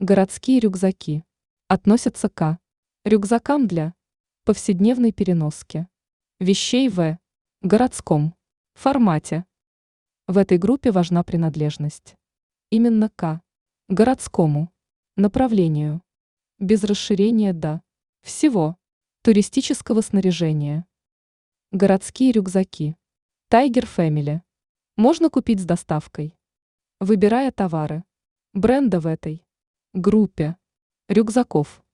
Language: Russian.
Городские рюкзаки относятся к рюкзакам для повседневной переноски вещей в городском формате. В этой группе важна принадлежность именно к городскому направлению, без расширения до всего туристического снаряжения. Городские рюкзаки Tiger Family можно купить с доставкой, выбирая товары бренда в этой группе рюкзаков.